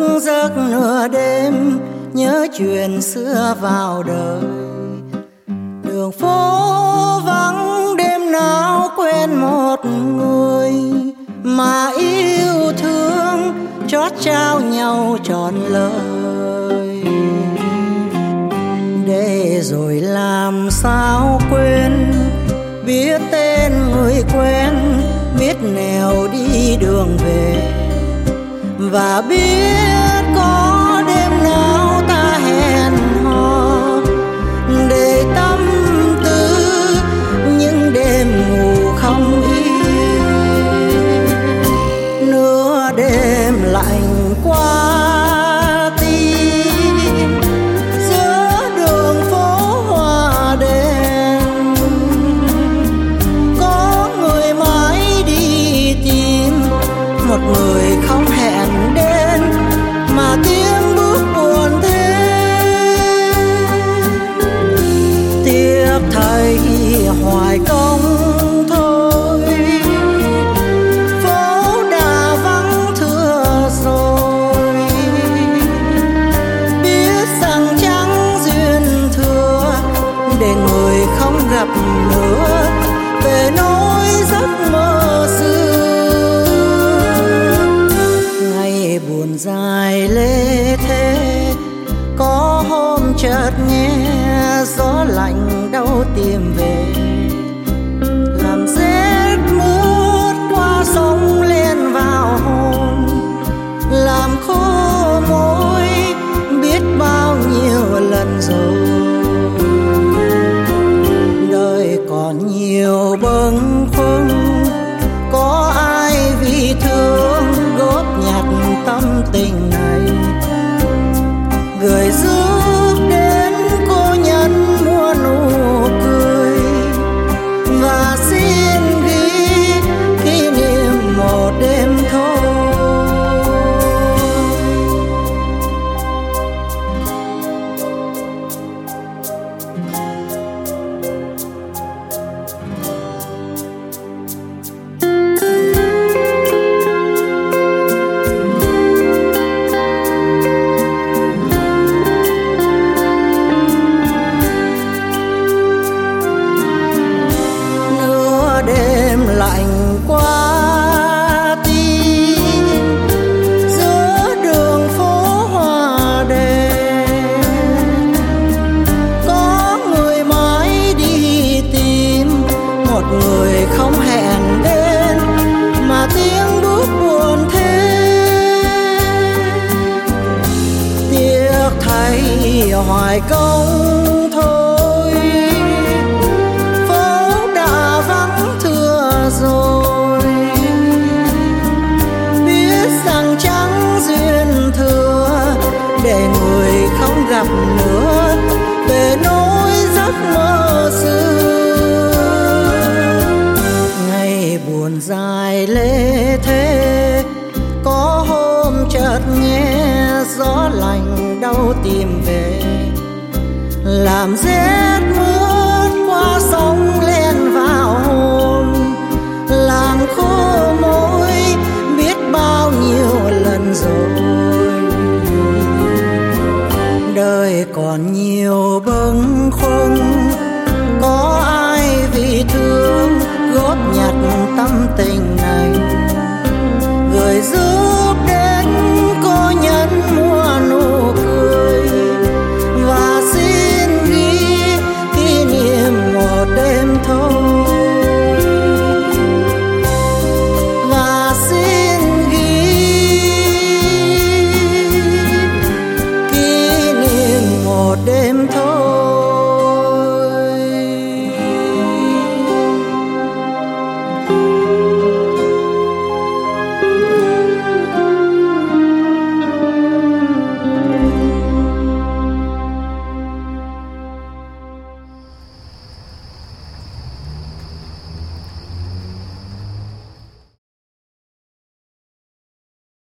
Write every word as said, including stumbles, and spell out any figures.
giấc nửa đêm nhớ chuyện xưa vào đời. Đường phố vắng đêm nào quên một người mà yêu thương chót trao nhau trọn lời. Để rồi làm sao quên, biết tên người quen, biết nẻo đi đường về, và biết có đêm nào ta hẹn hò để tâm tư những đêm ngủ không yên. Nửa đêm lạnh qua tim giữa đường phố hoa đèn, có người mãi đi tìm một người không hẹn đến, mà tiếng bước buồn thế. Tiếc thay hoài công thôi, phố đã vắng thưa rồi. Biết rằng chẳng duyên thừa để người không gặp nữa, về nỗi giấc mơ xưa. Ngày buồn dài lê thế, có hôm chợt nghe gió lạnh đau tìm về, làm rét mướt qua sông lên vào hồn, làm khô môi biết bao nhiêu lần rồi. Đời còn nhiều bâng khuâng, có ai vì thương góp nhặt tâm tình này, gửi giúp đến cô nhân mua nụ cười, và xin ghi kỷ niệm một đêm thôi. Lạnh qua tim giữa đường phố hoa đèn, có người mãi đi tìm một người không hẹn đến, mà tiếng bước buồn thế. Tiếc thay hoài công thôi, phố đã vắng thưa rồi. Biết rằng chẳng duyên thừa để người không gặp nữa, về nỗi giấc mơ xưa. Ngày buồn dài lê thế, có hôm chợt nghe gió lạnh đau tìm về, làm rét